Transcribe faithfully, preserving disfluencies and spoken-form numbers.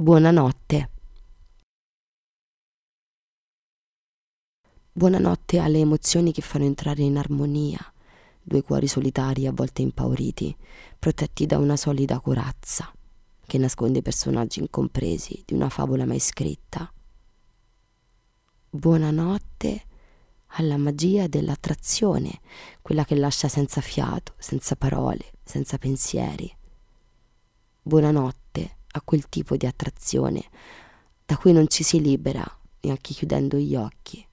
Buonanotte. Buonanotte alle emozioni che fanno entrare in armonia due cuori solitari, a volte impauriti, protetti da una solida corazza che nasconde i personaggi incompresi di una favola mai scritta. Buonanotte alla magia dell'attrazione, quella che lascia senza fiato, senza parole, senza pensieri. Buonanotte a quel tipo di attrazione da cui non ci si libera neanche chiudendo gli occhi.